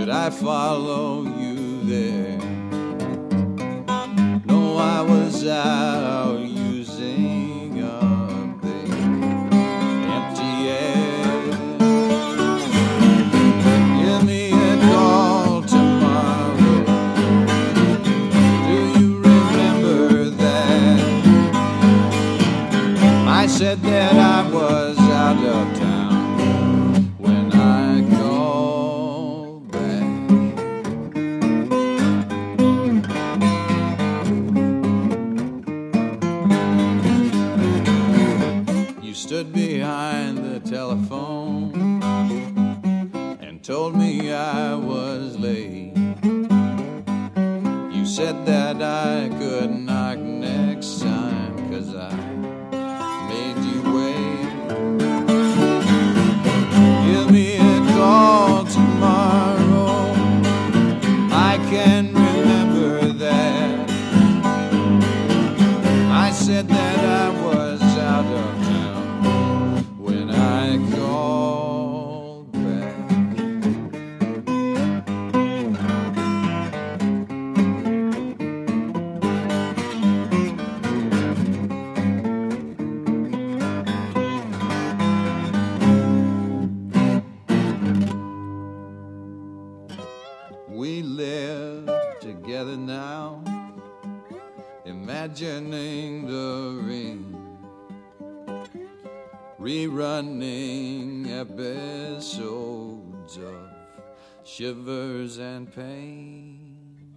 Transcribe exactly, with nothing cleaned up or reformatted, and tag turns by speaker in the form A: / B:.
A: Should I follow you there? No, I was out using up the empty air. Give me a call tomorrow. Do you remember that? I said that I was out of town when I called back. You stood behind the telephone and told me I was late. You said that I could knock next time 'cause I made you wait. Give me a call tomorrow. I can remember that. I said that I was out of town when I called back. We live together now, imagining the ring, rerunning episodes of Shivers and Pain.